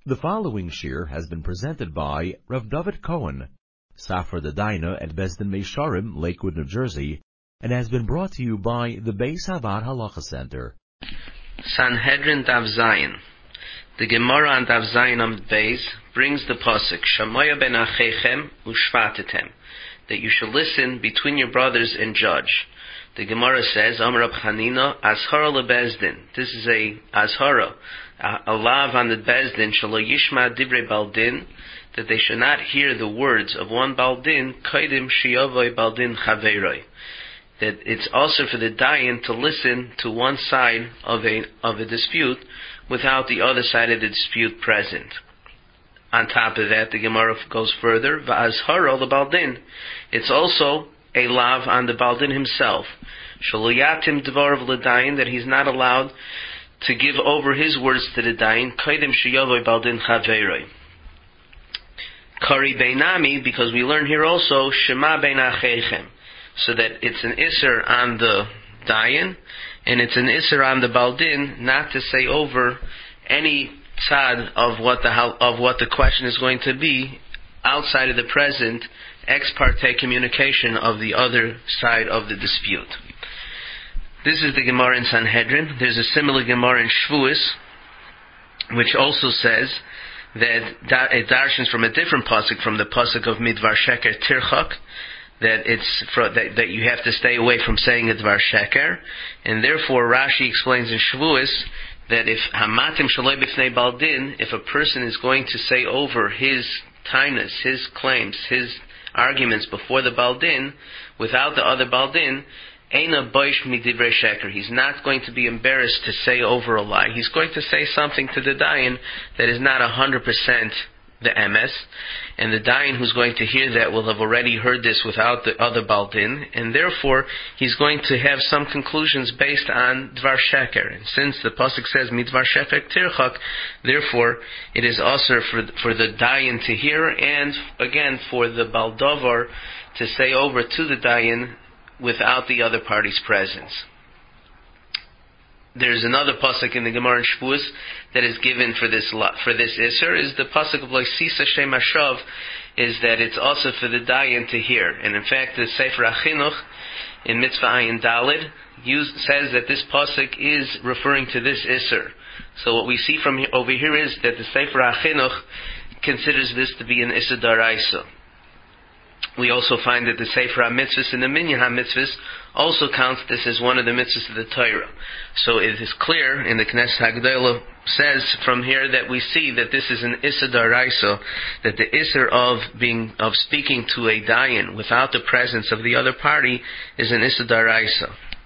The following shir has been presented by Rav David Cohen, Safra Dadina at Beis Din Meisharim, Lakewood, New Jersey, and has been brought to you by the Beis Havad Halacha Center. Sanhedrin Dav Zayin. The Gemara on Dav Zayin on Beis brings the pasuk Shamoya ben Achechem ushvatetem, that you should listen between your brothers and judge. The Gemara says, Amar Rab Chanina, Azhara leBezdin. This is a Azhara, a lav on the Bezdin, Shalo Yishma Divrei Baldin, that they should not hear the words of one Baldin, Kaidim Shiyavoy Baldin Chaveroi. That it's also for the Dayan to listen to one side of a dispute without the other side of the dispute present. On top of that, the Gemara goes further, Va'azhara leBaldin. It's also a lav on the Baldin himself. Shaloyatim Dvarav l'dayin, that he's not allowed to give over his words to the dayin. Kaidim sheyavoy Baldin chaveroi. Kari beinami, because we learn here also Shema bein achechem, so that it's an iser on the dayin and it's an iser on the Baldin not to say over any tzad of what the question is going to be outside of the present ex parte communication of the other side of the dispute. This is the Gemara in Sanhedrin. There's a similar Gemara in Shvuos, which also says that it darshans from a different pasuk, from the pasuk of Midvar Sheker Tirchak, that you have to stay away from saying a Dvar Sheker, and therefore Rashi explains in Shvuos that if Hamatim Shaloi B'fnei Baldin, if a person is going to say over his tainus, his claims, his arguments before the Baldin, without the other Baldin, Eina Boish Midivrei Sheker. He's not going to be embarrassed to say over a lie. He's going to say something to the Dayan that is not 100% the emes, and the Dayan who's going to hear that will have already heard this without the other Baldin, and therefore he's going to have some conclusions based on Dvar Sheker. And since the pasuk says Midvar Sheker Tirchak, therefore it is also for the Dayan to hear, and again for the Baldovar to say over to the Dayan without the other party's presence. There's another pasuk in the Gemara in Shvuos that is given for this iser, is the pasuk of Loisisa Shem Hashav, is that it's also for the Dayan to hear. And in fact, the Sefer HaChinuch in Mitzvah Ayin Daled says that this pasuk is referring to this iser. So what we see from over here is that the Sefer HaChinuch considers this to be an iser daraisa. We also find that the Sefer HaMitzvahs and the Minyan HaMitzvahs also counts this as one of the mitzvahs of the Torah. So it is clear, and the Knesset HaGedolah says from here that we see that this is an Issa Daraisa, that the Issa of speaking to a Dayan without the presence of the other party is an Issa Daraisa.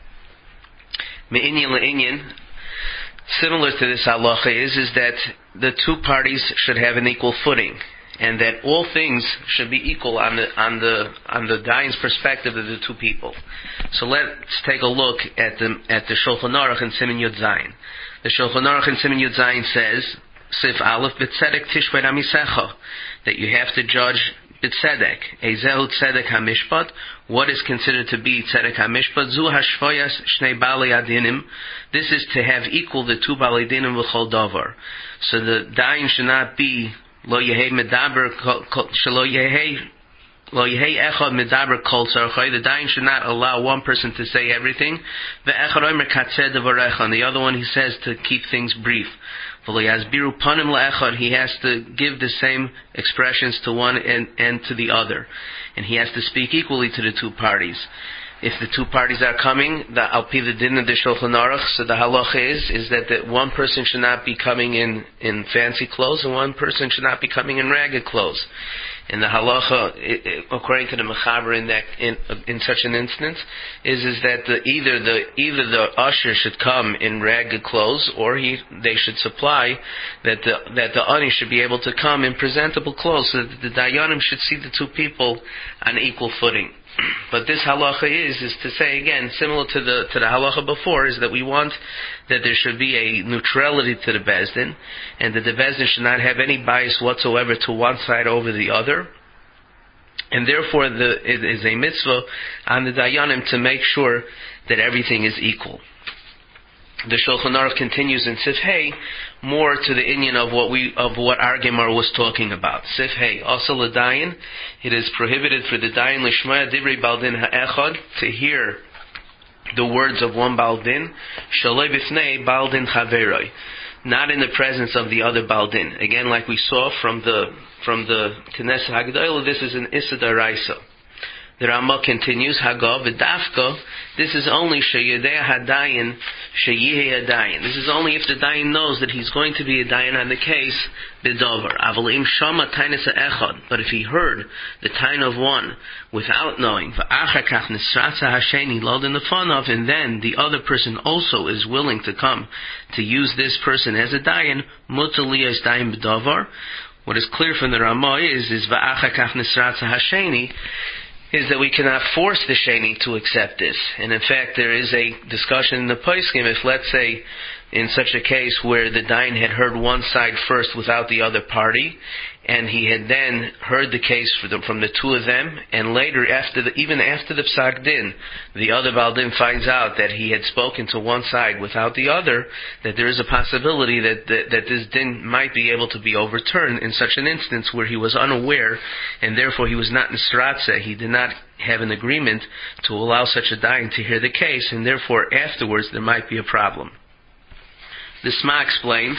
Me'inyan le'inyan, similar to this halacha is that the two parties should have an equal footing, and that all things should be equal on the Dayan's perspective of the two people. So let's take a look at the Shulchan Aruch in Siman Yud Zayin. The Shulchan Aruch in Siman Yud Zayin says, Sif Aleph B'tzedek Tishbed Amisecha, that you have to judge B'tzedek. Ezehu Tzedek HaMishpat, what is considered to be Tzedek HaMishpat? Zu Hashvoyas Shnei Balei Adinim. This is to have equal the two Balei Dinim V'chol Davar. So the Dayan should not be Lo Yehei Medaber Shelo Yehei Echad Medaber Kol Tzarchai. The Dayan should not allow one person to say everything. Ve'echad Omer Katzeh Devarecha, and the other one he says to keep things brief. V'lo Yazbiru Panim LaEchad, he has to give the same expressions to one and to the other, and he has to speak equally to the two parties. If the two parties are coming, the Alpi the Din of the Shulchan Aruch, so the halacha is that one person should not be coming in fancy clothes, and one person should not be coming in ragged clothes. And the halacha, according to the Mechaber in such an instance, is that either the usher should come in ragged clothes, or they should supply that the ani should be able to come in presentable clothes, so that the dayanim should see the two people on equal footing. But this halacha is to say again, similar to the halacha before, is that we want that there should be a neutrality to the Beis Din, and that the Beis Din should not have any bias whatsoever to one side over the other. And therefore it is a mitzvah on the dayanim to make sure that everything is equal. the Shulchan Aruch continues in Sif Hey more to the inyan of what our Gemara was talking about. Sif Hey, also l'dayin, it is prohibited for the dayin lishmaya divrei baldin ha'echad, to hear the words of one baldin, shaloi b'fnei baldin chaveroi, not in the presence of the other baldin. Again, like we saw from the Knesset Hagdolah, this is an Issa D'Oraisa. The Ramah continues, Hagav v'dafka, this is only sheyedei hadayin sheyihei hadayin. This is only if the dayin knows that he's going to be a dayin on the case, b'dover. Aval im shama tainis ha'echad, but if he heard the tain of one without knowing, v'achar kach nisratza hasheni lodin lefanov, and then the other person also is willing to come to use this person as a dayin, mutar liyos dayin b'dover. What is clear from the Ramah is v'achar kach nisratza hasheni, is that we cannot force the sheni to accept this. And in fact, there is a discussion in the Poskim, if let's say, in such a case where the dayan had heard one side first without the other party, and he had then heard the case from the two of them, and later, even after the psak din, the other baldin finds out that he had spoken to one side without the other, that there is a possibility that this din might be able to be overturned in such an instance where he was unaware, and therefore he was not nisratze, he did not have an agreement to allow such a dayan to hear the case, and therefore afterwards there might be a problem. The Sma explains,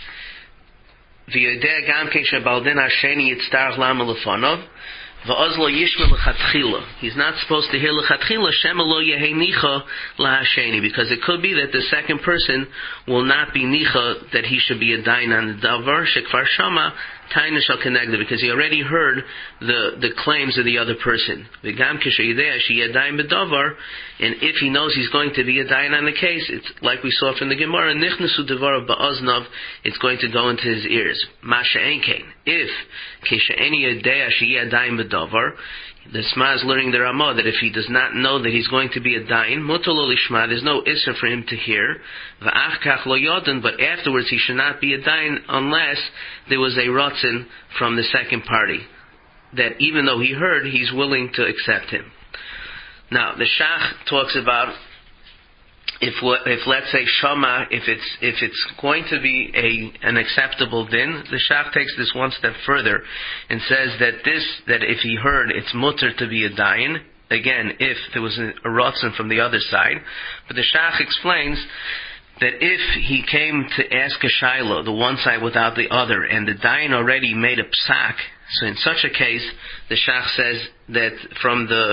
V'yodeh gam kein shebaldin hasheni yitztarach lama lefanov, v'oz lo yishma l'chatchila. He's not supposed to hear l'chatchila, shema lo yehei nicha lahasheni, because it could be that the second person will not be nicha, that he should be a dayan on the davar, shekfar shama, taina shal kenegda, because he already heard the claims of the other person. V'gam k'sheyideh sheyadayin b'davar, and if he knows he's going to be a dayan on the case, it's like we saw from the Gemara, nichnasu devar ba'oznav, it's going to go into his ears. Masha enkein, if k'sheyeni yadeh sheyadayin b'davar, the Sma is learning the Ramah that if he does not know that he's going to be a dayan, mutar lo lishma, there's no issur for him to hear. V'ach kach lo yodin, but afterwards he should not be a dayan unless there was a ratzin from the second party, that even though he heard, he's willing to accept him. Now, the Shach talks about if let's say Shama, if it's going to be an acceptable din, the Shach takes this one step further and says that if he heard, it's mutter to be a dayan. Again, if there was a ratzon from the other side, but the Shach explains that if he came to ask a shaila, the one side without the other, and the dayan already made a psak, so in such a case, the Shach says that from the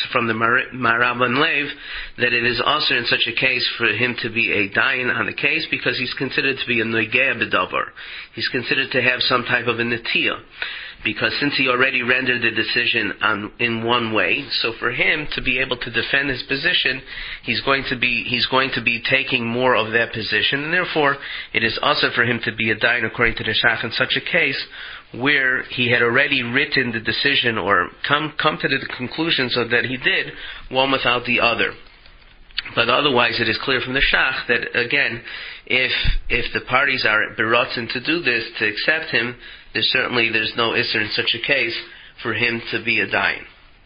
Maraban Lev, that it is also in such a case for him to be a dayan on the case, because he's considered to be a noigea b'davar. He's considered to have some type of a netiyah, because since he already rendered the decision in one way, so for him to be able to defend his position, he's going to be taking more of that position, and therefore it is also for him to be a dayan according to the Shach in such a case where he had already written the decision or come to the conclusion so that he did one without the other. But otherwise it is clear from the Shach that again, if the parties are beratzin to do this, to accept him, there's no issur in such a case for him to be a dayan.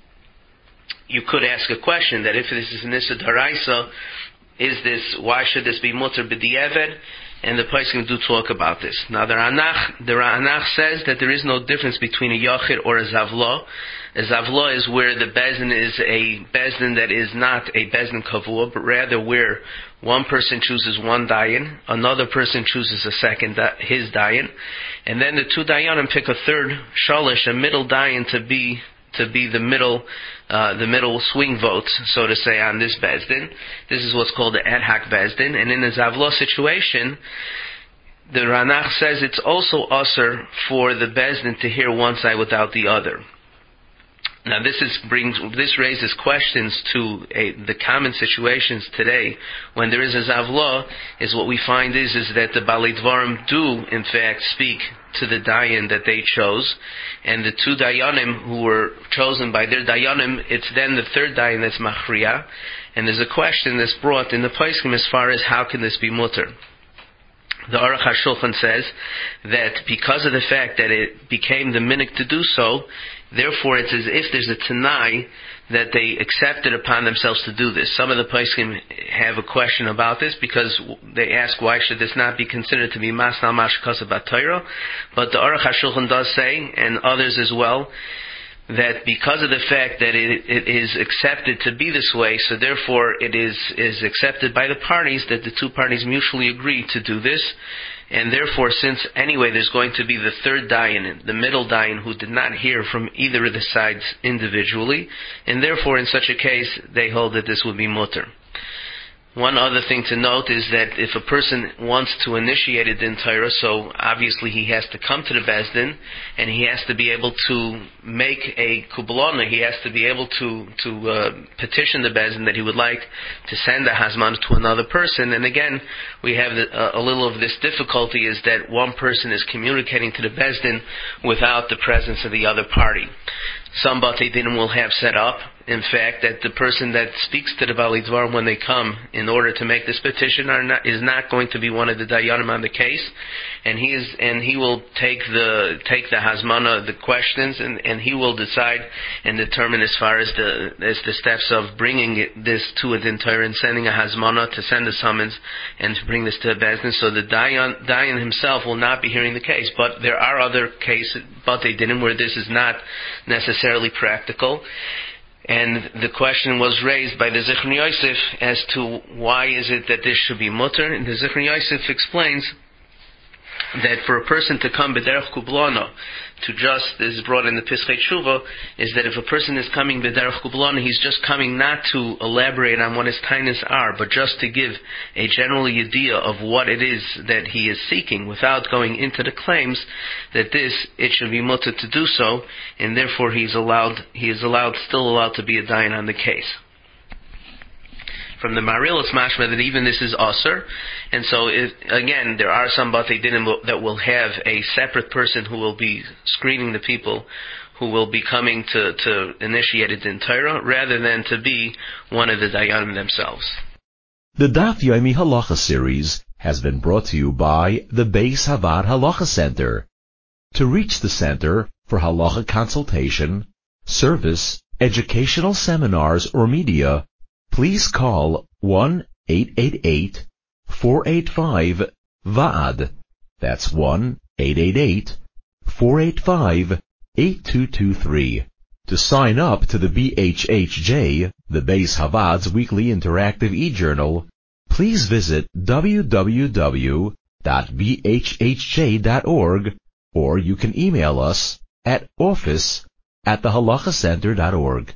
You could ask a question that if this is an issa d'oraisa, why should this be mutar b'di'eved? And the Poskim do talk about this. Now the Ranach says that there is no difference between a Yachid or a Zavla. A Zavla is where the Bezdin is a Bezdin that is not a Bezdin Kavua, but rather where one person chooses one dayan, another person chooses his dayan, and then the two dayanim pick a third shalish, a middle dayan to be the middle swing votes, so to say, on this Bezdin. This is what's called the ad hoc Bezdin. And in a Zavla situation, the Ranach says it's also usher for the Bezdin to hear one side without the other. Now this raises questions to the common situations today when there is a Zavla, is what we find is that the Balei Dvarim do in fact speak to the dayan that they chose, and the two dayanim who were chosen by their dayanim, it's then the third dayan that's machriya, and there's a question that's brought in the Poskim as far as how can this be mutter. The Aruch HaShulchan says that because of the fact that it became the minhag to do so, therefore it's as if there's a Tanai that they accepted upon themselves to do this. Some of the poskim have a question about this because they ask why should this not be considered to be Masnal Mashkas Bat Torah, but the Aruch HaShulchan does say, and others as well, that because of the fact that it is accepted to be this way, so therefore it is accepted by the parties that the two parties mutually agree to do this, and therefore since anyway there's going to be the third dayan, the middle dayan, who did not hear from either of the sides individually, and therefore in such a case they hold that this would be mutter. One other thing to note is that if a person wants to initiate a din Torah, so obviously he has to come to the Beis Din, and he has to be able to make a kublona, he has to be able to petition the Beis Din that he would like to send a hazman to another person. And again, we have a little of this difficulty, is that one person is communicating to the Beis Din without the presence of the other party. Some Batei Dinim will have set up, in fact, that the person that speaks to the Baalei Dvarim when they come in order to make this petition is not going to be one of the Dayanim on the case, and he will take the Hazmana, the questions, and he will decide and determine as far as the steps of bringing this to a Din Torah and sending a Hazmana to send a summons and to bring this to a Beis Din. So the Dayan himself will not be hearing the case, but there are other cases, Batei Dinim, where this is not necessarily practical. And the question was raised by the Zichron Yosef as to why is it that this should be mutter. And the Zichron Yosef explains that for a person to come b'derech kublana, to just, this is brought in the Pischei Tshuva, is that if a person is coming b'derech kublana, he's just coming not to elaborate on what his tainas are, but just to give a general idea of what it is that he is seeking, without going into the claims that it should be mutter to do so, and therefore he is still allowed to be a dayan on the case. From the Maril, it's mashma that even this is aser, and so again, there are some Batei Dinim that will have a separate person who will be screening the people who will be coming to initiate it in Torah, rather than to be one of the Dayanim themselves. The Daf Yomi Halacha series has been brought to you by the Beis Havad Halacha Center. To reach the center for halacha consultation, service, educational seminars, or media, please call 1-888-485-VAAD. That's 1-888-485-8223. To sign up to the BHHJ, the Beis Havad's weekly interactive e-journal, please visit www.bhhj.org, or you can email us at office@thehalachacenter.org.